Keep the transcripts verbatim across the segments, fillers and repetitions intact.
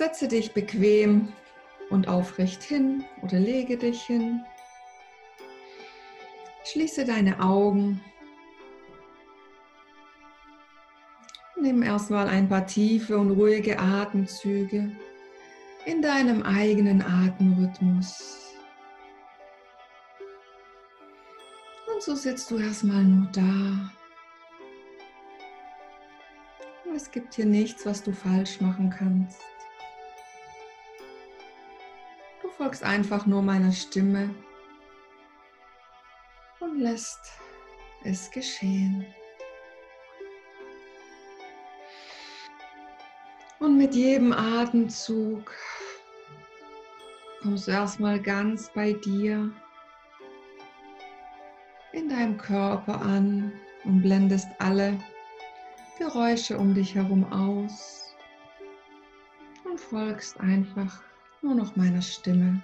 Setze dich bequem und aufrecht hin oder lege dich hin. Schließe deine Augen. Nimm erstmal ein paar tiefe und ruhige Atemzüge in deinem eigenen Atemrhythmus. Und so sitzt du erstmal nur da. Es gibt hier nichts, was du falsch machen kannst. Du folgst einfach nur meiner Stimme und lässt es geschehen. Und mit jedem Atemzug kommst du erstmal ganz bei dir in deinem Körper an und blendest alle Geräusche um dich herum aus und folgst einfach nur noch meiner Stimme.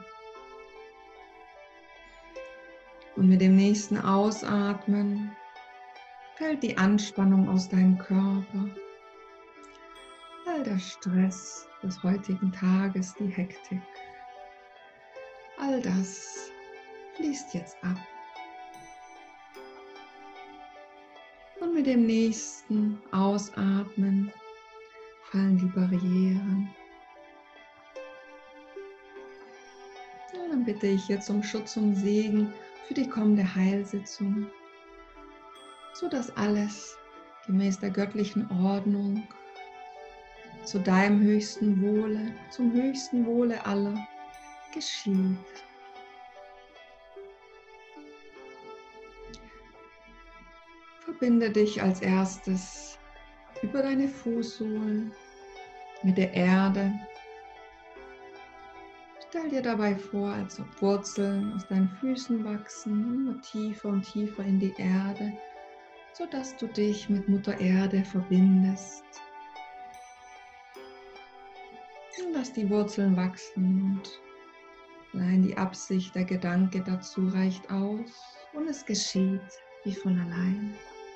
Und mit dem nächsten Ausatmen fällt die Anspannung aus deinem Körper. All der Stress des heutigen Tages, die Hektik, all das fließt jetzt ab. Und mit dem nächsten Ausatmen fallen die Barrieren. Ja, dann bitte ich jetzt um Schutz und Segen für die kommende Heilsitzung, sodass alles gemäß der göttlichen Ordnung zu deinem höchsten Wohle, zum höchsten Wohle aller geschieht. Verbinde dich als erstes über deine Fußsohlen mit der Erde. Stell dir dabei vor, als ob Wurzeln aus deinen Füßen wachsen, immer tiefer und tiefer in die Erde, sodass du dich mit Mutter Erde verbindest. Und lass die Wurzeln wachsen und allein die Absicht, der Gedanke dazu reicht aus und es geschieht wie von allein.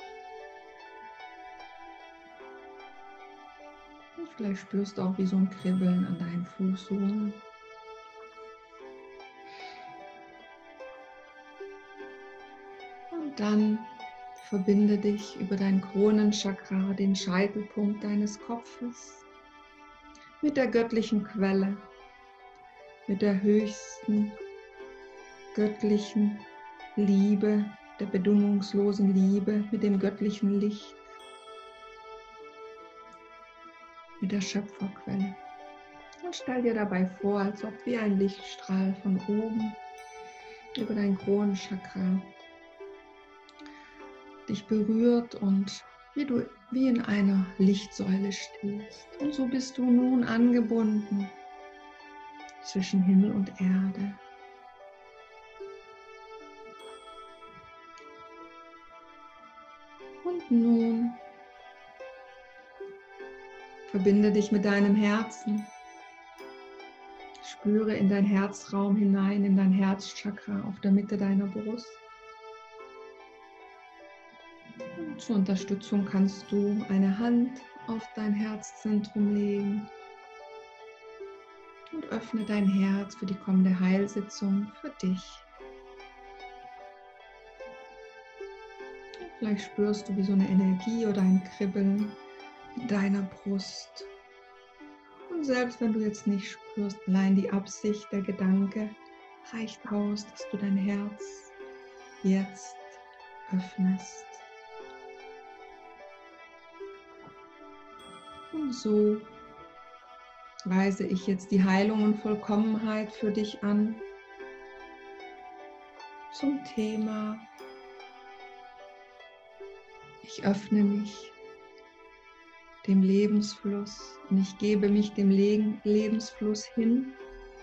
Und vielleicht spürst du auch wie so ein Kribbeln an deinen Fußsohlen. Und dann verbinde dich über dein Kronenchakra, den Scheitelpunkt deines Kopfes, mit der göttlichen Quelle, mit der höchsten göttlichen Liebe, der bedingungslosen Liebe, mit dem göttlichen Licht, mit der Schöpferquelle. Und stell dir dabei vor, als ob wie ein Lichtstrahl von oben über dein Kronenchakra dich berührt und wie du wie in einer Lichtsäule stehst. Und so bist du nun angebunden zwischen Himmel und Erde. Und nun verbinde dich mit deinem Herzen. Spüre in dein Herzraum hinein, in dein Herzchakra auf der Mitte deiner Brust. Und zur Unterstützung kannst du eine Hand auf dein Herzzentrum legen und öffne dein Herz für die kommende Heilsitzung für dich. Vielleicht spürst du wie so eine Energie oder ein Kribbeln in deiner Brust. Und selbst wenn du jetzt nicht spürst, allein die Absicht, der Gedanke reicht aus, dass du dein Herz jetzt öffnest. Und so weise ich jetzt die Heilung und Vollkommenheit für dich an zum Thema: Ich öffne mich dem Lebensfluss und ich gebe mich dem Le- Lebensfluss hin.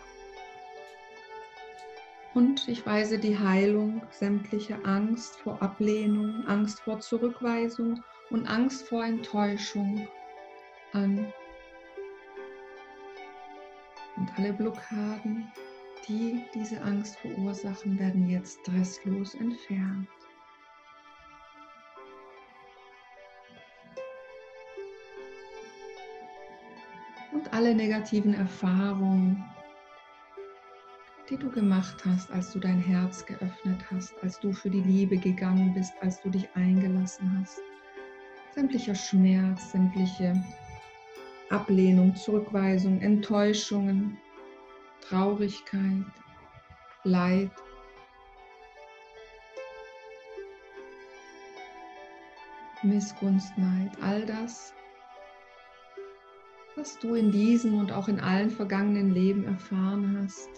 Und ich weise die Heilung sämtlicher Angst vor Ablehnung, Angst vor Zurückweisung und Angst vor Enttäuschung an. Und alle Blockaden, die diese Angst verursachen, werden jetzt stresslos entfernt. und alle negativen Erfahrungen, die du gemacht hast, als du dein Herz geöffnet hast, als du für die Liebe gegangen bist, als du dich eingelassen hast. Sämtlicher Schmerz, sämtliche Ablehnung, Zurückweisung, Enttäuschungen, Traurigkeit, Leid, Missgunst, Neid, all das, was du in diesem und auch in allen vergangenen Leben erfahren hast,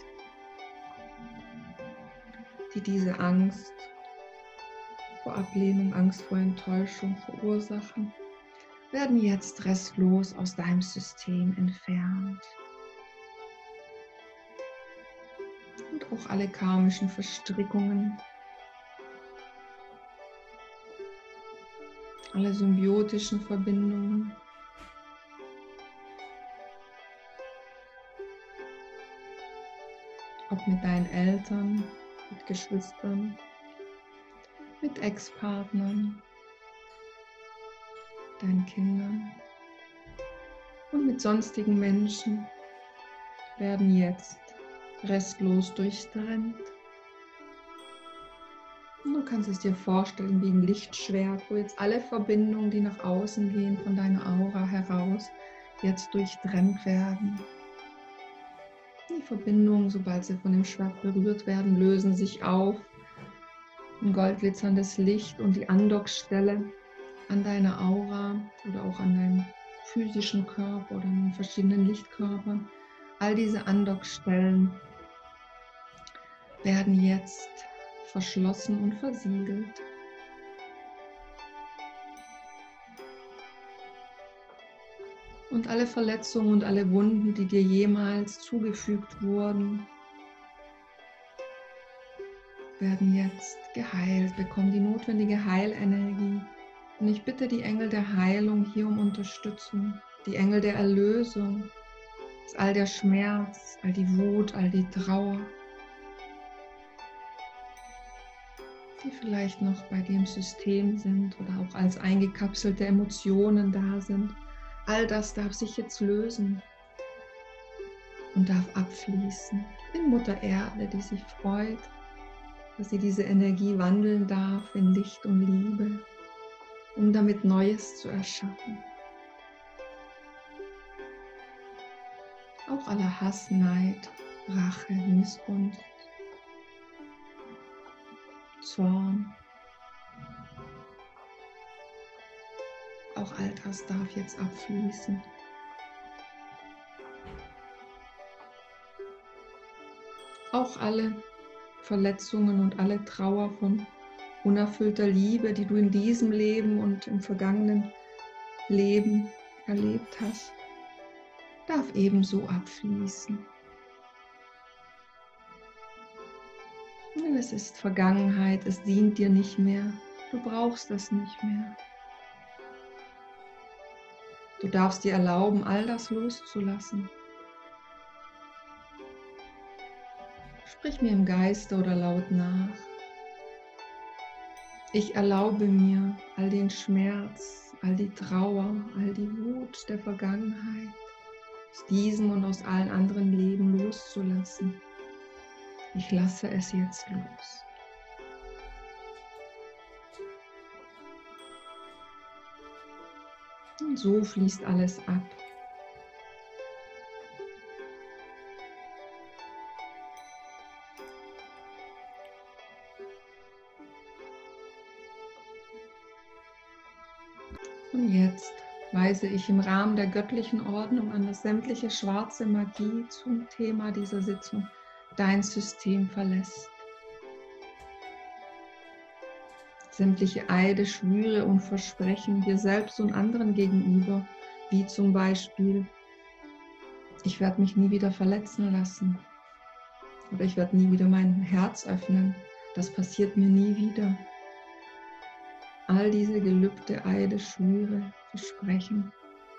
die diese Angst vor Ablehnung, Angst vor Enttäuschung verursachen, werden jetzt restlos aus deinem System entfernt. Und auch alle karmischen Verstrickungen, alle symbiotischen Verbindungen, ob mit deinen Eltern, mit Geschwistern, mit Ex-Partnern, deinen Kindern und mit sonstigen Menschen, werden jetzt restlos durchtrennt. Und du kannst es dir vorstellen wie ein Lichtschwert, wo jetzt alle Verbindungen, die nach außen gehen, von deiner Aura heraus, jetzt durchtrennt werden. Die Verbindungen, sobald sie von dem Schwert berührt werden, lösen sich auf. Ein goldglitzerndes Licht und die Andockstelle an deiner Aura oder auch an deinem physischen Körper oder an verschiedenen Lichtkörpern, all diese Andockstellen werden jetzt verschlossen und versiegelt. Und alle Verletzungen und alle Wunden, die dir jemals zugefügt wurden, werden jetzt geheilt, bekommen die notwendige Heilenergie. Und ich bitte die Engel der Heilung hier um Unterstützung, die Engel der Erlösung, dass all der Schmerz, all die Wut, all die Trauer, die vielleicht noch bei dir im System sind oder auch als eingekapselte Emotionen da sind, all das darf sich jetzt lösen und darf abfließen in Mutter Erde, die sich freut, dass sie diese Energie wandeln darf in Licht und Liebe, um damit Neues zu erschaffen. Auch aller Hass, Neid, Rache, Missgunst, Zorn, auch all das darf jetzt abfließen. Auch alle Verletzungen und alle Trauer von unerfüllter Liebe, die du in diesem Leben und im vergangenen Leben erlebt hast, darf ebenso abfließen. Denn es ist Vergangenheit, es dient dir nicht mehr, du brauchst es nicht mehr. Du darfst dir erlauben, all das loszulassen. Sprich mir im Geiste oder laut nach. Ich erlaube mir all den Schmerz, all die Trauer, all die Wut der Vergangenheit aus diesem und aus allen anderen Leben loszulassen. Ich lasse es jetzt los. Und so fließt alles ab. Und jetzt weise ich im Rahmen der göttlichen Ordnung an, dass sämtliche schwarze Magie zum Thema dieser Sitzung dein System verlässt. Sämtliche Eide, Schwüre und Versprechen dir selbst und anderen gegenüber, wie zum Beispiel, ich werde mich nie wieder verletzen lassen oder ich werde nie wieder mein Herz öffnen, das passiert mir nie wieder. All diese Gelübde, Eide, Schwüre, Versprechen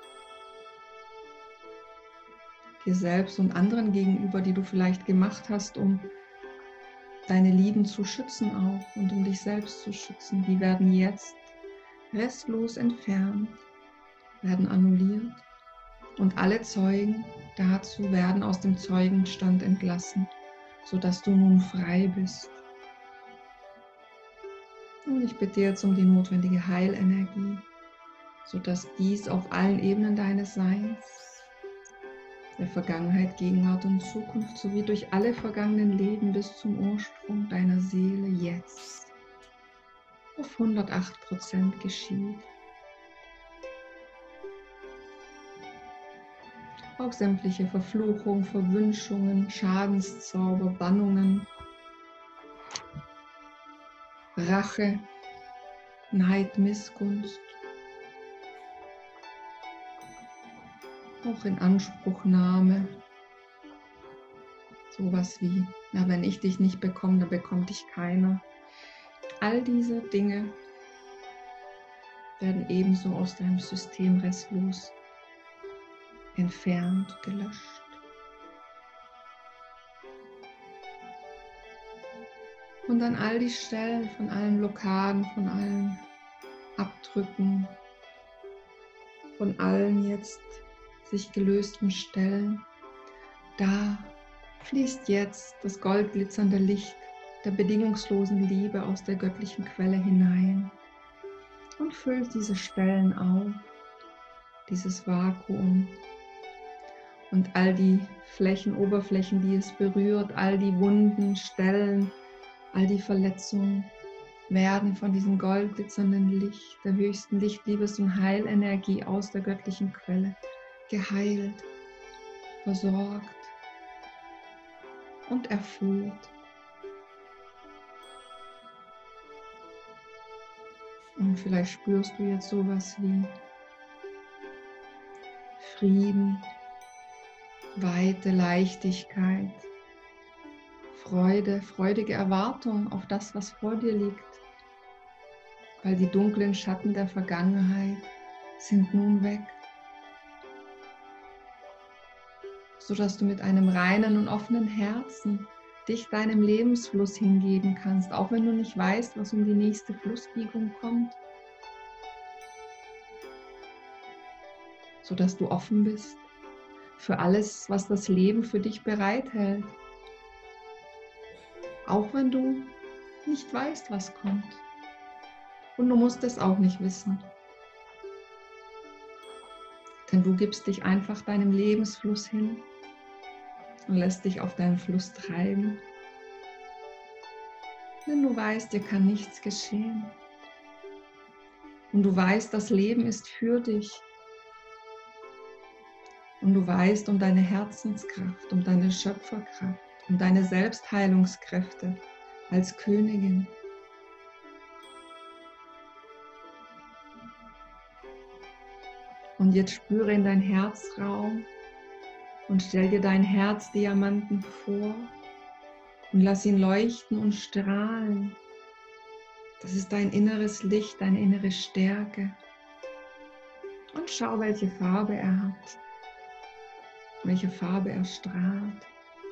dir selbst und anderen gegenüber, die du vielleicht gemacht hast, um deine Lieben zu schützen auch und um dich selbst zu schützen, die werden jetzt restlos entfernt, werden annulliert Und alle Zeugen dazu werden aus dem Zeugenstand entlassen, sodass du nun frei bist. Und ich bitte jetzt um die notwendige Heilenergie, sodass dies auf allen Ebenen deines Seins, der Vergangenheit, Gegenwart und Zukunft, sowie durch alle vergangenen Leben bis zum Ursprung deiner Seele jetzt auf hundertacht Prozent geschieht. Auch sämtliche Verfluchungen, Verwünschungen, Schadenszauber, Bannungen, Rache, Neid, Missgunst, auch in Anspruchnahme, sowas wie, na, wenn ich dich nicht bekomme, dann bekommt dich keiner. All diese Dinge werden ebenso aus deinem System restlos entfernt, gelöscht. Und an all die Stellen von allen Blockaden, von allen Abdrücken, von allen jetzt sich gelösten Stellen, da fließt jetzt das goldglitzernde Licht der bedingungslosen Liebe aus der göttlichen Quelle hinein und füllt diese Stellen auf, dieses Vakuum und all die Flächen, Oberflächen, die es berührt, all die Wunden, Stellen, all die Verletzungen werden von diesem goldglitzernden Licht, der höchsten Licht, Liebes- und Heilenergie aus der göttlichen Quelle geheilt, versorgt und erfüllt. Und vielleicht spürst du jetzt sowas wie Frieden, Weite, Leichtigkeit, Freude, freudige Erwartung auf das, was vor dir liegt, weil die dunklen Schatten der Vergangenheit sind nun weg, sodass du mit einem reinen und offenen Herzen dich deinem Lebensfluss hingeben kannst, auch wenn du nicht weißt, was um die nächste Flussbiegung kommt, sodass du offen bist für alles, was das Leben für dich bereithält, auch wenn du nicht weißt, was kommt. Und du musst es auch nicht wissen, denn du gibst dich einfach deinem Lebensfluss hin und lässt dich auf deinen Fluss treiben. Denn du weißt, dir kann nichts geschehen. Und du weißt, das Leben ist für dich. Und du weißt um deine Herzenskraft, um deine Schöpferkraft, um deine Selbstheilungskräfte als Königin. Und jetzt spüre in dein Herzraum und stell dir deinen Herzdiamanten vor und lass ihn leuchten und strahlen. Das ist dein inneres Licht, deine innere Stärke. Und schau, welche Farbe er hat, welche Farbe er strahlt.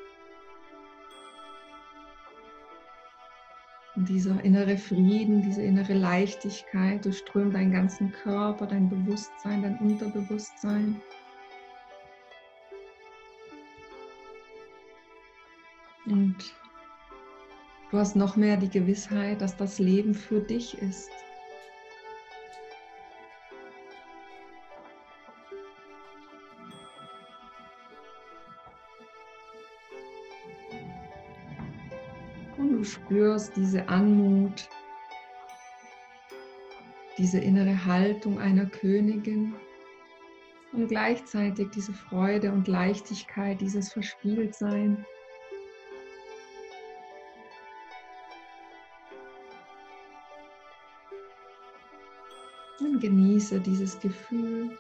Und dieser innere Frieden, diese innere Leichtigkeit durchströmt deinen ganzen Körper, dein Bewusstsein, dein Unterbewusstsein. Und du hast noch mehr die Gewissheit, dass das Leben für dich ist. Und du spürst diese Anmut, diese innere Haltung einer Königin und gleichzeitig diese Freude und Leichtigkeit, dieses Verspieltsein. Und genieße dieses Gefühl.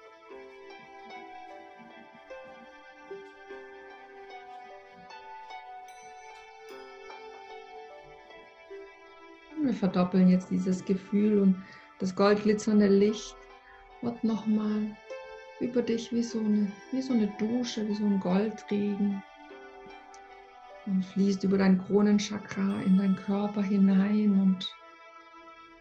Wir verdoppeln jetzt dieses Gefühl und das goldglitzernde Licht wird nochmal über dich wie so, eine, wie so eine Dusche, wie so ein Goldregen und fließt über dein Kronenchakra in deinen Körper hinein und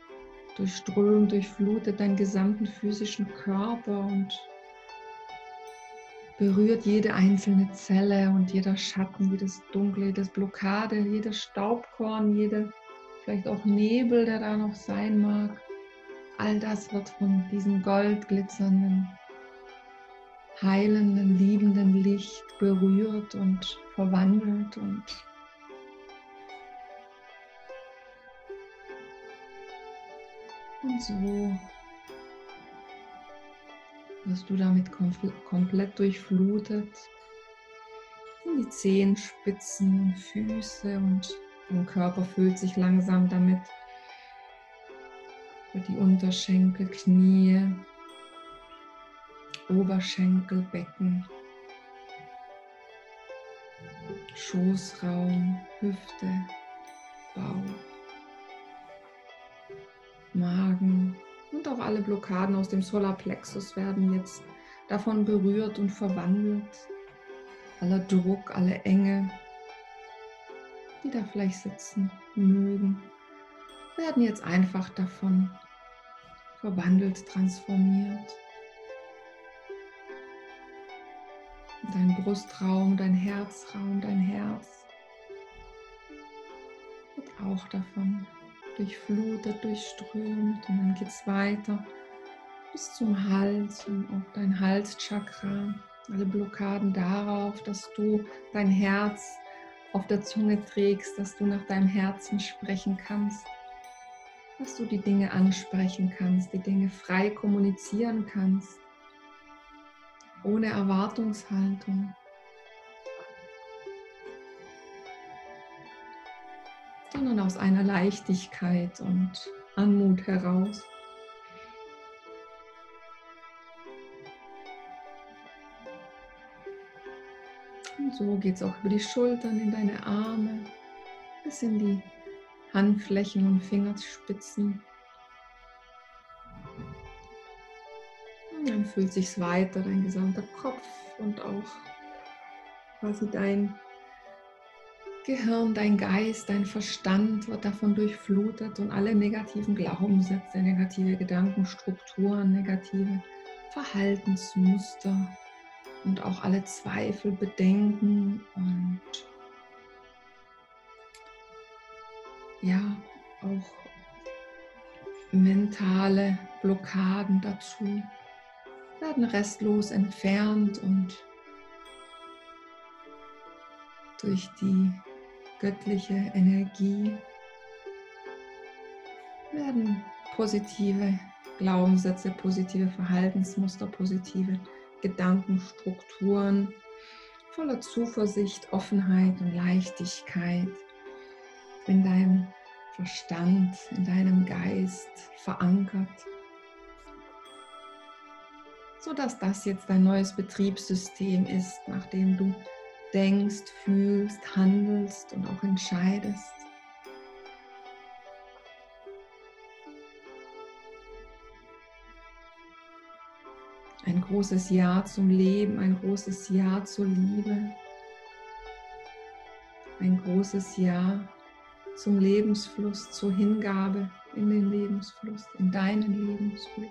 durchströmt, durchflutet deinen gesamten physischen Körper und berührt jede einzelne Zelle und jeder Schatten, jedes Dunkle, jedes Blockade, jedes Staubkorn, jede vielleicht auch Nebel, der da noch sein mag. All das wird von diesem goldglitzernden, heilenden, liebenden Licht berührt und verwandelt und und so wirst du damit komplett durchflutet. In die Zehenspitzen und Füße und dein Körper füllt sich langsam damit. Für die Unterschenkel, Knie, Oberschenkel, Becken, Schoßraum, Hüfte, Bauch, Magen und auch alle Blockaden aus dem Solarplexus werden jetzt davon berührt und verwandelt. Aller Druck, alle Enge, die da vielleicht sitzen mögen, werden jetzt einfach davon verwandelt, transformiert. Dein Brustraum, dein Herzraum, dein Herz wird auch davon durchflutet, durchströmt und dann geht es weiter bis zum Hals und auch dein Halschakra. Alle Blockaden darauf, dass du dein Herz auf der Zunge trägst, dass du nach deinem Herzen sprechen kannst, dass du die Dinge ansprechen kannst, die Dinge frei kommunizieren kannst, ohne Erwartungshaltung, sondern aus einer Leichtigkeit und Anmut heraus. Und so geht es auch über die Schultern in deine Arme, bis in die Handflächen und Fingerspitzen. Und dann fühlt sich weiter dein gesamter Kopf und auch quasi dein Gehirn, dein Geist, dein Verstand wird davon durchflutet und alle negativen Glaubenssätze, negative Gedankenstrukturen, negative Verhaltensmuster und auch alle Zweifel, Bedenken und ja, auch mentale Blockaden dazu werden restlos entfernt und durch die göttliche Energie werden positive Glaubenssätze, positive Verhaltensmuster, positive Gedankenstrukturen voller Zuversicht, Offenheit und Leichtigkeit in deinem Verstand, in deinem Geist verankert, sodass das jetzt dein neues Betriebssystem ist, nach dem du denkst, fühlst, handelst und auch entscheidest. Ein großes Ja zum Leben, ein großes Ja zur Liebe, ein großes Ja zum Lebensfluss, zur Hingabe in den Lebensfluss, in deinen Lebensfluss.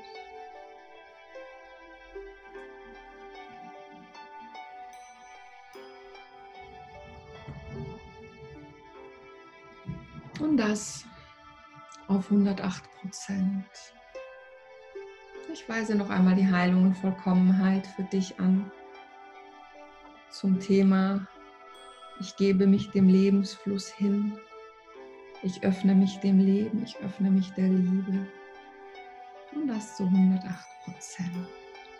Und das auf hundertacht Prozent. Ich weise noch einmal die Heilung und Vollkommenheit für dich an zum Thema: Ich gebe mich dem Lebensfluss hin. Ich öffne mich dem Leben, ich öffne mich der Liebe. Und das zu hundertacht Prozent.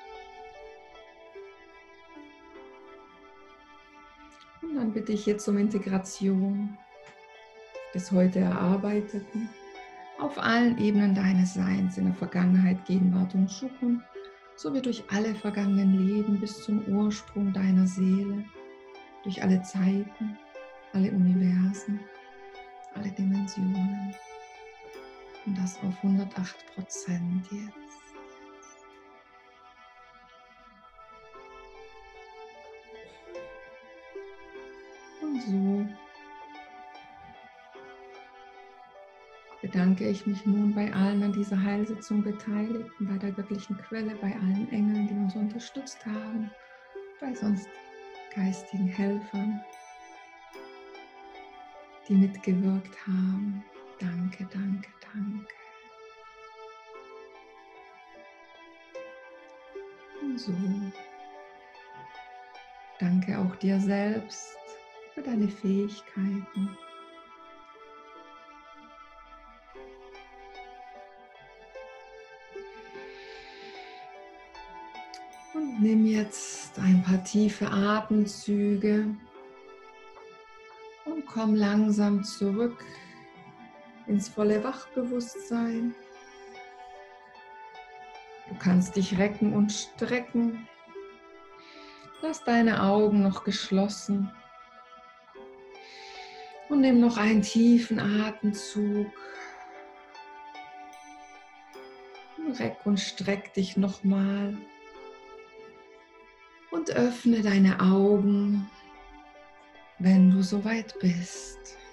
Und dann bitte ich jetzt um Integration des heute Erarbeiteten auf allen Ebenen deines Seins, in der Vergangenheit, Gegenwart und Zukunft, sowie durch alle vergangenen Leben bis zum Ursprung deiner Seele, durch alle Zeiten, alle Universen, alle Dimensionen. Und das auf hundertacht Prozent jetzt. Und so bedanke ich mich nun bei allen an dieser Heilsitzung Beteiligten, bei der göttlichen Quelle, bei allen Engeln, die uns unterstützt haben bei sonst geistigen Helfern, die mitgewirkt haben. Danke, danke, danke. Und so. Danke auch dir selbst für deine Fähigkeiten. Und nimm jetzt ein paar tiefe Atemzüge und komm langsam zurück ins volle Wachbewusstsein. Du kannst dich recken und strecken. Lass deine Augen noch geschlossen und nimm noch einen tiefen Atemzug. Reck und streck dich nochmal und öffne deine Augen, wenn du soweit bist.